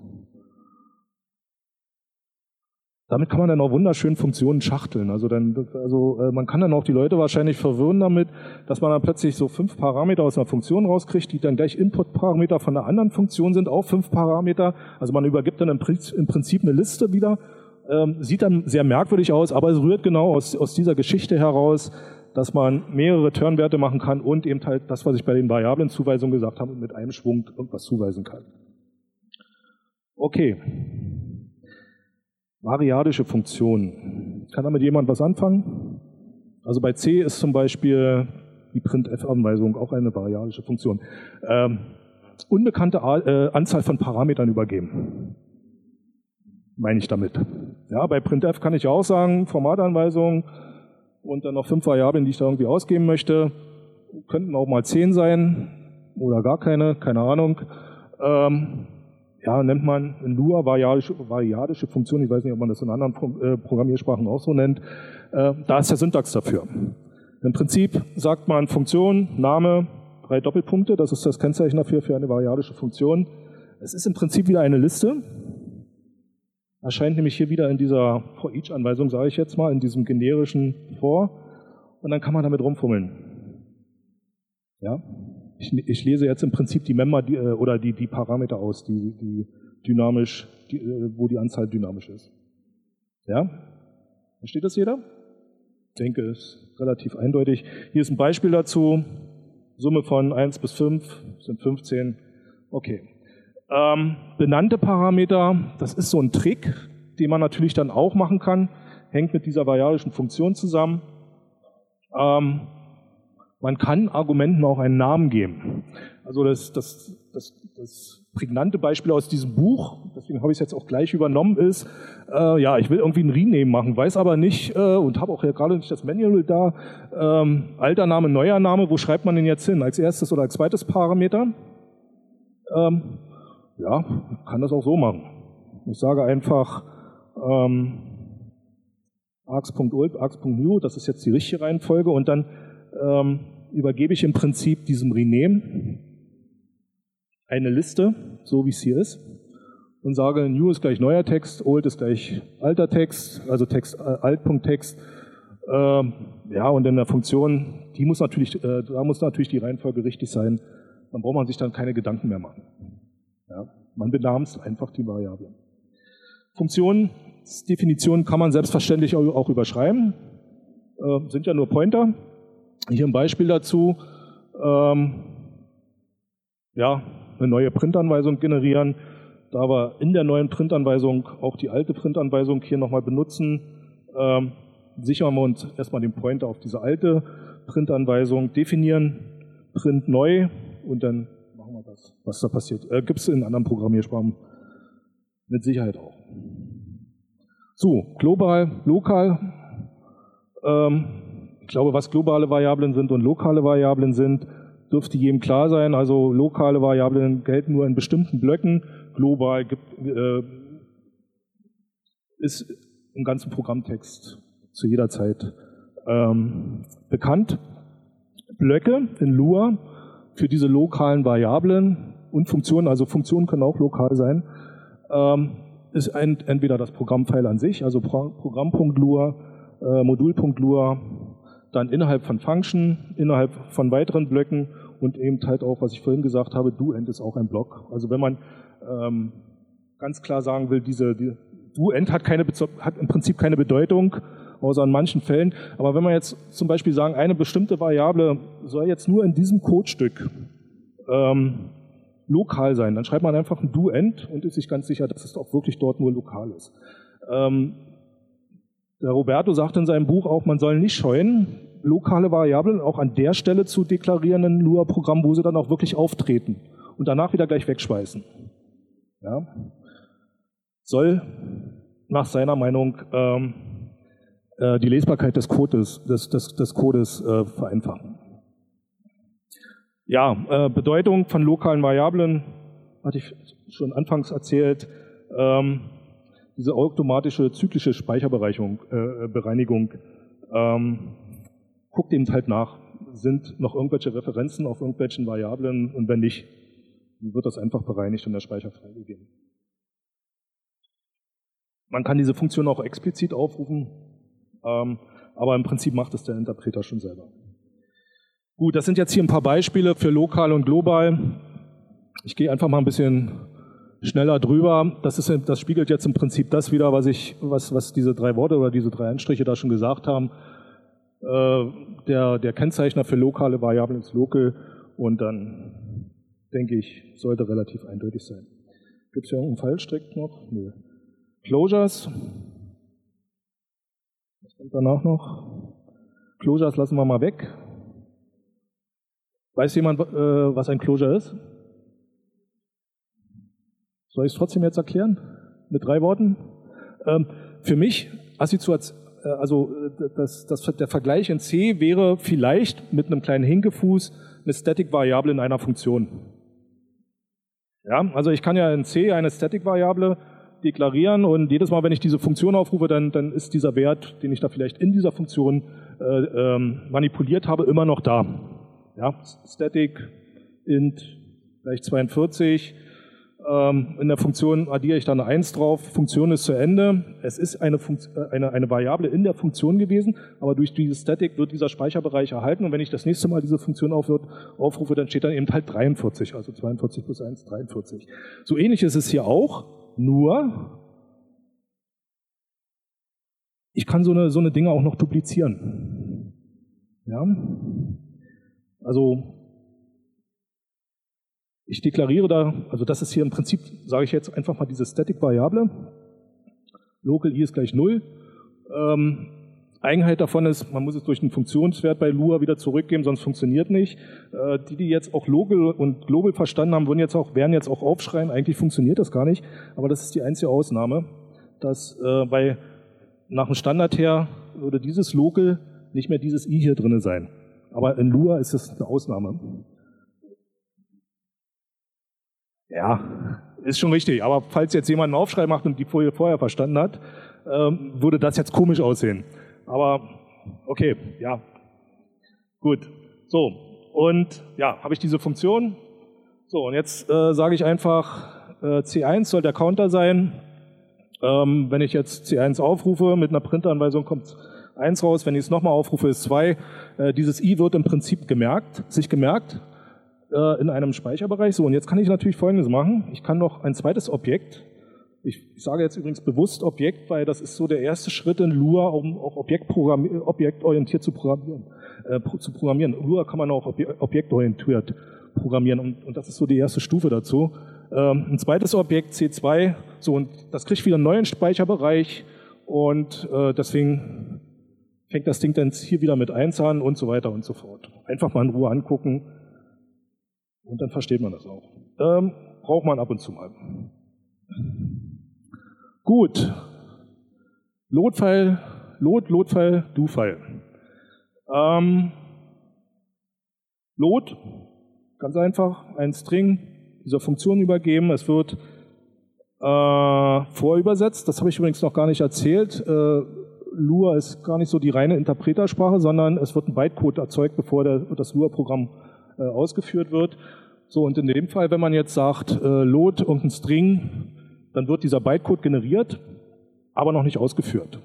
Speaker 2: Damit kann man dann auch wunderschön Funktionen schachteln. Also, dann, also man kann dann auch die Leute wahrscheinlich verwirren damit, dass man dann plötzlich so fünf Parameter aus einer Funktion rauskriegt, die dann gleich Input-Parameter von einer anderen Funktion sind, auch fünf Parameter. Also man übergibt dann im Prinzip eine Liste wieder. Ähm, sieht dann sehr merkwürdig aus, aber es rührt genau aus, aus dieser Geschichte heraus, dass man mehrere Return-Werte machen kann und eben halt das, was ich bei den Variablenzuweisungen gesagt habe, mit einem Schwung irgendwas zuweisen kann. Okay. Variadische Funktionen. Kann damit jemand was anfangen? Also bei C ist zum Beispiel die Printf-Anweisung auch eine variadische Funktion. Ähm, unbekannte äh, Anzahl von Parametern übergeben. Meine ich damit. Ja, bei printf kann ich auch sagen, Formatanweisung und dann noch fünf Variablen, die ich da irgendwie ausgeben möchte. Könnten auch mal zehn sein oder gar keine, keine Ahnung. Ähm, ja, nennt man in Lua variadische, variadische Funktion. Ich weiß nicht, ob man das in anderen Pro, äh, Programmiersprachen auch so nennt. Äh, da ist der Syntax dafür. Im Prinzip sagt man Funktion, Name, drei Doppelpunkte. Das ist das Kennzeichen dafür für eine variadische Funktion. Es ist im Prinzip wieder eine Liste. Erscheint nämlich hier wieder in dieser For-Each-Anweisung, sage ich jetzt mal, in diesem generischen For. Und dann kann man damit rumfummeln. Ja? Ich, ich lese jetzt im Prinzip die Member die, oder die, die Parameter aus, die, die dynamisch, die, wo die Anzahl dynamisch ist. Ja? Versteht das jeder? Ich denke, es ist relativ eindeutig. Hier ist ein Beispiel dazu. Summe von eins bis fünf sind fünfzehn. Okay. Ähm, benannte Parameter, das ist so ein Trick, den man natürlich dann auch machen kann, hängt mit dieser variablen Funktion zusammen. Ähm, man kann Argumenten auch einen Namen geben. Also das, das, das, das prägnante Beispiel aus diesem Buch, deswegen habe ich es jetzt auch gleich übernommen, ist, äh, ja, ich will irgendwie ein Rename machen, weiß aber nicht äh, und habe auch ja gerade nicht das Manual da, ähm, alter Name, neuer Name, wo schreibt man den jetzt hin? Als erstes oder als zweites Parameter? Ähm, Ja, kann das auch so machen. Ich sage einfach ähm, args.ult, args.new, das ist jetzt die richtige Reihenfolge und dann ähm, übergebe ich im Prinzip diesem Rename eine Liste, so wie es hier ist, und sage, new ist gleich neuer Text, old ist gleich alter Text, also Text äh, alt.text. Ähm, ja, und in der Funktion, die muss natürlich, äh, da muss natürlich die Reihenfolge richtig sein. Dann braucht man sich dann keine Gedanken mehr machen. Ja, man benamst einfach die Variablen. Funktionsdefinitionen kann man selbstverständlich auch überschreiben. Äh, sind ja nur Pointer. Hier ein Beispiel dazu. Ähm, ja, eine neue Printanweisung generieren. Da wir in der neuen Printanweisung auch die alte Printanweisung hier nochmal benutzen, ähm, sichern wir uns erstmal den Pointer auf diese alte Printanweisung, definieren, Print neu und dann das, was da passiert. Äh, Gibt es in anderen Programmiersprachen mit Sicherheit auch. So, global, lokal. Ähm, ich glaube, was globale Variablen sind und lokale Variablen sind, dürfte jedem klar sein. Also lokale Variablen gelten nur in bestimmten Blöcken. Global gibt, äh, ist im ganzen Programmtext zu jeder Zeit ähm, bekannt. Blöcke in Lua für diese lokalen Variablen und Funktionen, also Funktionen können auch lokal sein, ähm, ist ein, entweder das Programmfile an sich, also Pro Programm.lua, äh, Modul.lua, dann innerhalb von Function, innerhalb von weiteren Blöcken und eben halt auch, was ich vorhin gesagt habe, doEnd ist auch ein Block. Also wenn man ähm, ganz klar sagen will, diese die, doEnd hat, keine, hat im Prinzip keine Bedeutung
Speaker 3: außer in manchen Fällen. Aber wenn wir jetzt zum Beispiel sagen, eine bestimmte Variable soll jetzt nur in diesem Codestück ähm, lokal sein, dann schreibt man einfach ein do-end und ist sich ganz sicher, dass es auch wirklich dort nur lokal ist. Ähm, der Roberto sagt in seinem Buch auch, man soll nicht scheuen, lokale Variablen auch an der Stelle zu deklarieren in Lua-Programm, wo sie dann auch wirklich auftreten und danach wieder gleich wegschmeißen. Ja. Soll nach seiner Meinung ähm, äh, die Lesbarkeit des Codes, des, des, des Codes äh, vereinfachen. Ja, äh, Bedeutung von lokalen Variablen hatte ich schon anfangs erzählt. Ähm, diese automatische zyklische Speicherbereinigung, äh, Bereinigung, ähm, guckt eben halt nach, sind noch irgendwelche Referenzen auf irgendwelchen Variablen und wenn nicht, dann wird das einfach bereinigt und der Speicher freigegeben. Man kann diese Funktion auch explizit aufrufen, ähm, aber im Prinzip macht es der Interpreter schon selber. Gut, das sind jetzt hier ein paar Beispiele für lokal und global. Ich gehe einfach mal ein bisschen schneller drüber. Das, ist, das spiegelt jetzt im Prinzip das wieder, was, ich, was, was diese drei Worte oder diese drei Anstriche da schon gesagt haben. Äh, der, der Kennzeichner für lokale Variablen ist local und dann, denke ich, sollte relativ eindeutig sein. Gibt es hier irgendeinen Fallstrick noch? Nö. Closures. Was kommt danach noch? Closures lassen wir mal weg. Weiß jemand, äh, was ein Closure ist? Soll ich es trotzdem jetzt erklären? Mit drei Worten? Ähm, für mich, Assoziation, äh, also das, das, der Vergleich in C wäre vielleicht mit einem kleinen Hinkefuß eine Static-Variable in einer Funktion. Ja, also ich kann ja in C eine Static-Variable deklarieren und jedes Mal, wenn ich diese Funktion aufrufe, dann, dann ist dieser Wert, den ich da vielleicht in dieser Funktion äh, ähm, manipuliert habe, immer noch da. Ja, Static int gleich zweiundvierzig. Ähm, in der Funktion addiere ich dann eine eins drauf. Funktion ist zu Ende. Es ist eine, Funkt, eine, eine Variable in der Funktion gewesen, aber durch dieses Static wird dieser Speicherbereich erhalten und wenn ich das nächste Mal diese Funktion aufrufe, aufrufe dann steht dann eben halt dreiundvierzig, also zweiundvierzig plus eins, dreiundvierzig. So ähnlich ist es hier auch. Nur, ich kann so eine, so eine Dinge auch noch duplizieren. Ja? Also, ich deklariere da, also das ist hier im Prinzip, sage ich jetzt einfach mal diese Static-Variable. Local i ist gleich null. Ähm, Eigenheit davon ist, man muss es durch einen Funktionswert bei Lua wieder zurückgeben, sonst funktioniert nicht. Äh, die, die jetzt auch local und global verstanden haben, würden jetzt auch, werden jetzt auch aufschreien, eigentlich funktioniert das gar nicht, aber das ist die einzige Ausnahme, dass äh, bei, nach dem Standard her würde dieses local nicht mehr dieses i hier drin sein. Aber in Lua ist es eine Ausnahme. Ja, ist schon richtig, aber falls jetzt jemand einen Aufschrei macht und die Folie vorher verstanden hat, ähm, würde das jetzt komisch aussehen. Aber okay, ja, gut. So, und ja, habe ich diese Funktion. So, und jetzt äh, sage ich einfach, äh, C eins soll der Counter sein. Ähm, wenn ich jetzt C eins aufrufe, mit einer Printanweisung kommt eins raus. Wenn ich es nochmal aufrufe, ist zwei. Äh, dieses i wird im Prinzip gemerkt, sich gemerkt äh, in einem Speicherbereich. So, und jetzt kann ich natürlich Folgendes machen. Ich kann noch ein zweites Objekt. Ich, ich sage jetzt übrigens bewusst Objekt, weil das ist so der erste Schritt in Lua, um auch objektorientiert zu programmieren. Äh, zu programmieren. Lua kann man auch objektorientiert programmieren und, und das ist so die erste Stufe dazu. Ähm, ein zweites Objekt, C zwei, so, und das kriegt wieder einen neuen Speicherbereich und äh, deswegen fängt das Ding dann hier wieder mit eins an und so weiter und so fort. Einfach mal in Ruhe angucken und dann versteht man das auch. Ähm, braucht man ab und zu mal. Gut. Load-File, Load, Load-File, Do-File. Ähm, Load, ganz einfach, ein String dieser Funktion übergeben. Es wird äh, vorübersetzt. Das habe ich übrigens noch gar nicht erzählt. Äh, Lua ist gar nicht so die reine Interpretersprache, sondern es wird ein Bytecode erzeugt, bevor der, das Lua-Programm äh, ausgeführt wird. So, und in dem Fall, wenn man jetzt sagt, äh, Load irgendein String, dann wird dieser Bytecode generiert, aber noch nicht ausgeführt.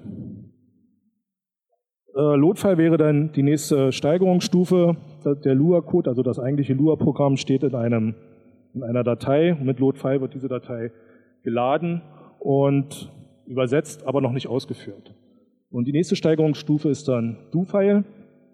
Speaker 3: Äh, Load-File wäre dann die nächste Steigerungsstufe. Der Lua-Code, also das eigentliche Lua-Programm, steht in, einem, in einer Datei. Mit Load-File wird diese Datei geladen und übersetzt, aber noch nicht ausgeführt. Und die nächste Steigerungsstufe ist dann Do-File,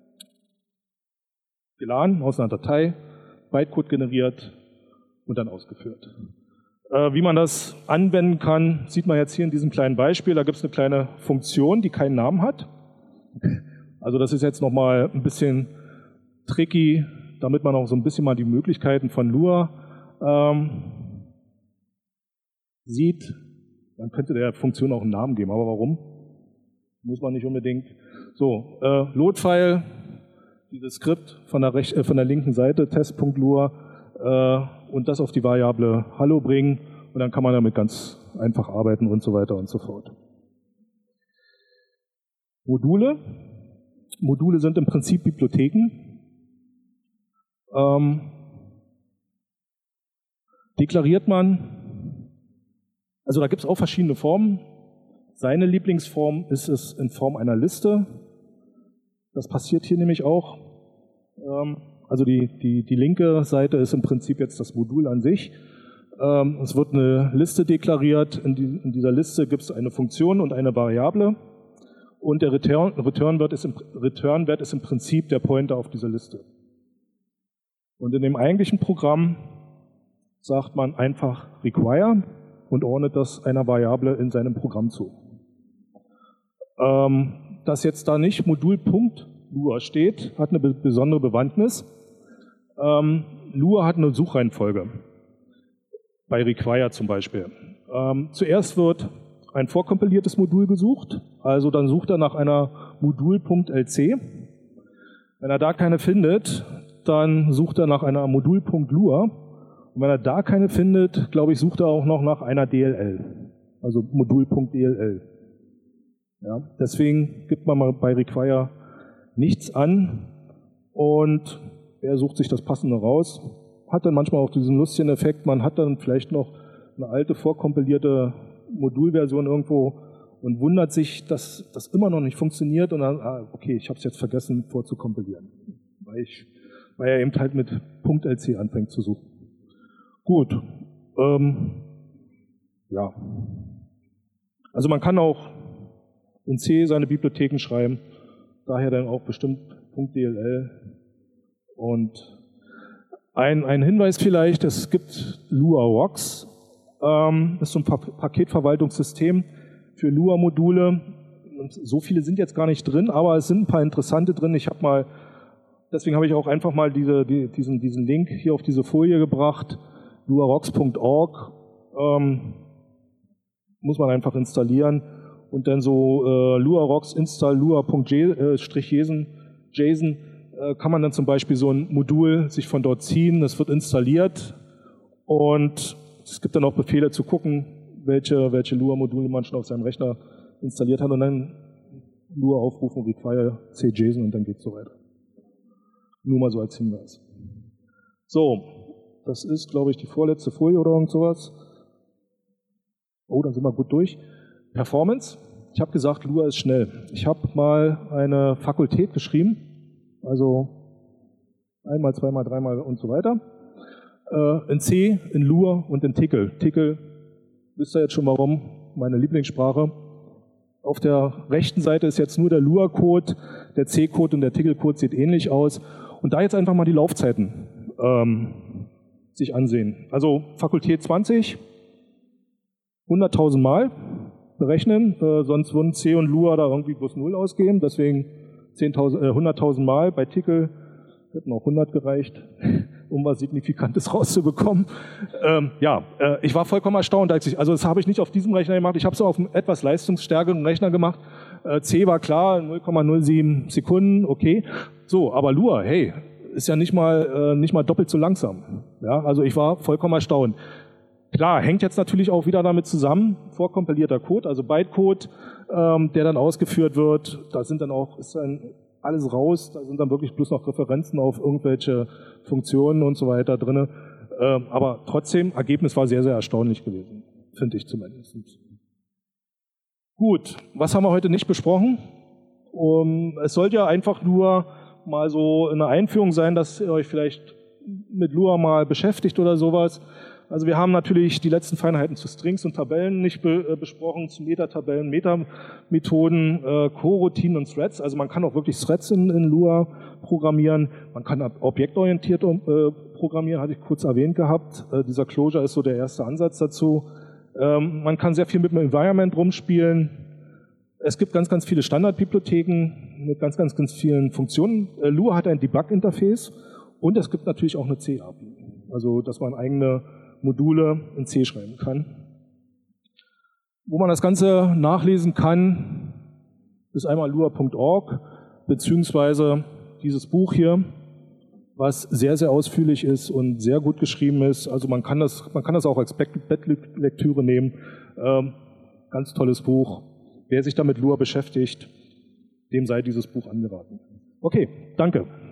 Speaker 3: geladen aus einer Datei, Bytecode generiert und dann ausgeführt. Äh, wie man das anwenden kann, sieht man jetzt hier in diesem kleinen Beispiel. Da gibt es eine kleine Funktion, die keinen Namen hat. Also das ist jetzt nochmal ein bisschen tricky, damit man auch so ein bisschen mal die Möglichkeiten von Lua ähm, sieht. Man könnte der Funktion auch einen Namen geben, aber warum? Muss man nicht unbedingt. So, äh, Loadfile, dieses Skript von der, rech äh, von der linken Seite, test.lua, äh, und das auf die Variable Hallo bringen und dann kann man damit ganz einfach arbeiten und so weiter und so fort. Module. Module sind im Prinzip Bibliotheken. Ähm, deklariert man, also da gibt es auch verschiedene Formen. Seine Lieblingsform ist es in Form einer Liste. Das passiert hier nämlich auch. Ähm, also die, die, die linke Seite ist im Prinzip jetzt das Modul an sich. Ähm, es wird eine Liste deklariert. In, die, in dieser Liste gibt es eine Funktion und eine Variable. Und der Return, Return-Wert ist, im, Return-Wert ist im Prinzip der Pointer auf dieser Liste. Und in dem eigentlichen Programm sagt man einfach require und ordnet das einer Variable in seinem Programm zu. Ähm, dass jetzt da nicht Modul.lua steht, hat eine besondere Bewandtnis. Ähm, Lua hat eine Suchreihenfolge, bei require zum Beispiel. Ähm, zuerst wird ein vorkompiliertes Modul gesucht, also dann sucht er nach einer Modul.lc. Wenn er da keine findet, dann sucht er nach einer Modul.lua. Und wenn er da keine findet, glaube ich, sucht er auch noch nach einer D L L, also Modul.dll. Ja, deswegen gibt man mal bei require nichts an und er sucht sich das Passende raus. Hat dann manchmal auch diesen lustigen Effekt, man hat dann vielleicht noch eine alte vorkompilierte Modulversion irgendwo und wundert sich, dass das immer noch nicht funktioniert und dann, ah, okay, ich habe es jetzt vergessen vorzukompilieren, weil, ich, weil er eben halt mit .lc anfängt zu suchen. Gut, ähm, ja, also man kann auch in C seine Bibliotheken schreiben, daher dann auch bestimmt .dll und ein, ein Hinweis vielleicht, es gibt LuaRox, ähm, ist so ein pa Paketverwaltungssystem für Lua-Module. So viele sind jetzt gar nicht drin, aber es sind ein paar interessante drin. Ich habe mal, deswegen habe ich auch einfach mal diese, die, diesen, diesen Link hier auf diese Folie gebracht, luarox punkt org, ähm, muss man einfach installieren und dann so äh, luarox install lua.json JSON, äh, kann man dann zum Beispiel so ein Modul sich von dort ziehen, das wird installiert und es gibt dann auch Befehle zu gucken, welche, welche Lua-Module man schon auf seinem Rechner installiert hat und dann Lua aufrufen, require c-json und dann geht es so weiter. Nur mal so als Hinweis. So, das ist, glaube ich, die vorletzte Folie oder irgend sowas. Oh, dann sind wir gut durch. Performance. Ich habe gesagt, Lua ist schnell. Ich habe mal eine Fakultät geschrieben, also einmal, zweimal, dreimal und so weiter. Äh, in C, in Lua und in Tcl. Tcl, wisst ihr jetzt schon warum, meine Lieblingssprache. Auf der rechten Seite ist jetzt nur der Lua-Code, der C-Code und der Tcl-Code sieht ähnlich aus. Und da jetzt einfach mal die Laufzeiten ähm, sich ansehen. Also Fakultät zwanzig, hunderttausend Mal berechnen, äh, sonst würden C und Lua da irgendwie bloß null ausgeben, deswegen äh, hunderttausend Mal. Bei Tcl hätten auch hundert gereicht, um was Signifikantes rauszubekommen. Ähm, ja, äh, ich war vollkommen erstaunt, als ich, also das habe ich nicht auf diesem Rechner gemacht, ich habe es auf einem etwas leistungsstärkeren Rechner gemacht. Äh, C war klar, null Komma null sieben Sekunden, okay. So, aber Lua, hey, ist ja nicht mal, äh, nicht mal doppelt so langsam. Ja, also ich war vollkommen erstaunt. Klar, hängt jetzt natürlich auch wieder damit zusammen, vorkompilierter Code, also Bytecode, ähm, der dann ausgeführt wird, da sind dann auch, ist dann alles raus, da sind dann wirklich bloß noch Referenzen auf irgendwelche Funktionen und so weiter drin. Ähm, aber trotzdem, Ergebnis war sehr, sehr erstaunlich gewesen, finde ich zumindest. Gut, was haben wir heute nicht besprochen? Um, es sollte ja einfach nur mal so eine Einführung sein, dass ihr euch vielleicht mit Lua mal beschäftigt oder sowas. Also wir haben natürlich die letzten Feinheiten zu Strings und Tabellen nicht be äh, besprochen, zu Metatabellen, Metamethoden, äh, Coroutinen und Threads. Also man kann auch wirklich Threads in, in Lua programmieren. Man kann objektorientiert äh, programmieren, hatte ich kurz erwähnt gehabt. Äh, dieser Closure ist so der erste Ansatz dazu. Ähm, man kann sehr viel mit dem Environment rumspielen. Es gibt ganz, ganz viele Standardbibliotheken mit ganz, ganz, ganz vielen Funktionen. Äh, Lua hat ein Debug-Interface und es gibt natürlich auch eine C-A P I. Also dass man eigene Module in C schreiben kann. Wo man das Ganze nachlesen kann, ist einmal lua punkt org, beziehungsweise dieses Buch hier, was sehr, sehr ausführlich ist und sehr gut geschrieben ist. Also man kann das, man kann das auch als Bettlektüre nehmen. Ähm, ganz tolles Buch. Wer sich damit Lua beschäftigt, dem sei dieses Buch angeraten. Okay, danke.